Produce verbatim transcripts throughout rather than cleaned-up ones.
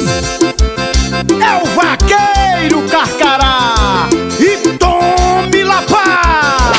É o vaqueiro Carcará e tome lapada.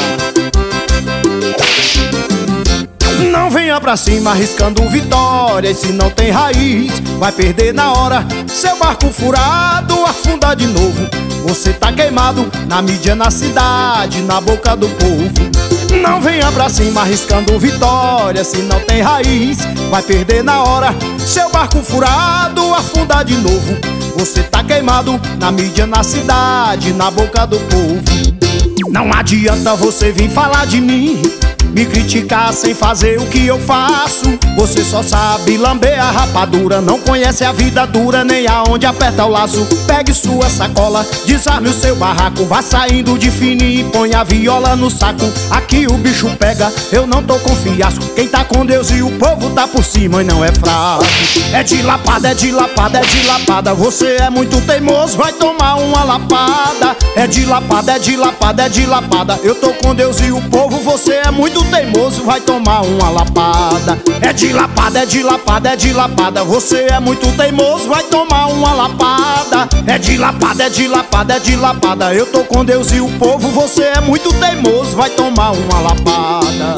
Não venha pra cima arriscando vitória, e se não tem raiz, vai perder na hora. Seu barco furado afunda de novo. Você tá queimado na mídia, na cidade, na boca do povo. Não venha pra cima arriscando vitória, se não tem raiz, vai perder na hora. Seu barco furado afunda de novo. Você tá queimado na mídia, na cidade, na boca do povo. Não adianta você vir falar de mim, me criticar sem fazer o que eu faço. Você só sabe lamber a rapadura, não conhece a vida dura, nem aonde aperta o laço. Pegue sua sacola, desarme o seu barraco, vá saindo de fininho e põe a viola no saco. Aqui o bicho pega, eu não tô com fiasco. Quem tá com Deus e o povo tá por cima e não é fraco. É de lapada, é de lapada, é de lapada. Você é muito teimoso, vai tomar uma lapada. É de lapada, é de lapada, é de lapada. Eu tô com Deus e o povo, você é muito teimoso, vai tomar uma lapada. É de lapada, é de lapada, é de lapada. Você é muito teimoso, vai tomar uma lapada. É de lapada, é de lapada, é de lapada. Eu tô com Deus e o povo, você é muito teimoso, vai tomar uma lapada.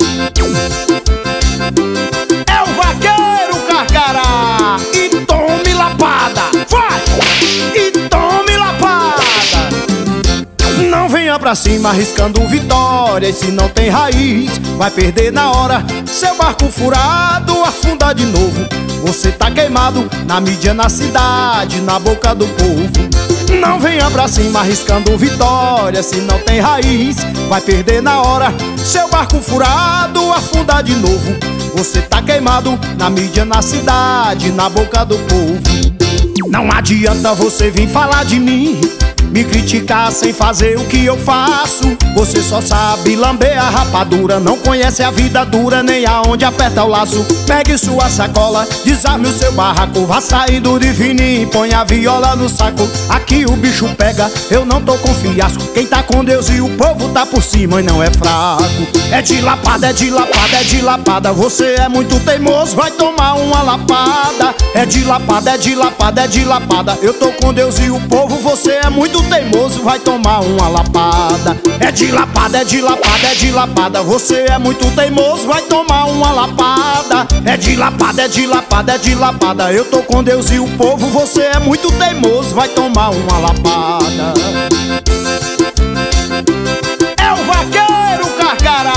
É o vaqueiro Carcará e tome lapada. Vai! E tome lapada. Não venha pra cima arriscando vitória, e se não tem raiz, vai perder na hora. Seu barco furado afunda de novo. Você tá queimado na mídia, na cidade, na boca do povo. Não venha pra cima arriscando vitória, se não tem raiz, vai perder na hora. Seu barco furado afunda de novo. Você tá queimado na mídia, na cidade, na boca do povo. Não adianta você vir falar de mim, me criticar sem fazer o que eu faço. Você só sabe lamber a rapadura, não conhece a vida dura, nem aonde aperta o laço. Pegue sua sacola, desarme o seu barraco, vá saindo de fininho e põe a viola no saco. Aqui o bicho pega, eu não tô com fiasco. Quem tá com Deus e o povo tá por cima e não é fraco. É de lapada, é de lapada, é de lapada. Você é muito teimoso, vai tomar uma lapada. É de lapada, é de lapada, é de lapada. Eu tô com Deus e o povo, você é muito teimoso, vai tomar uma lapada. É de lapada, é de lapada, é de lapada. Você é muito teimoso, vai tomar uma lapada. É de lapada, é de lapada, é de lapada. Eu tô com Deus e o povo, você é muito teimoso, vai tomar uma lapada. É o vaqueiro Carcará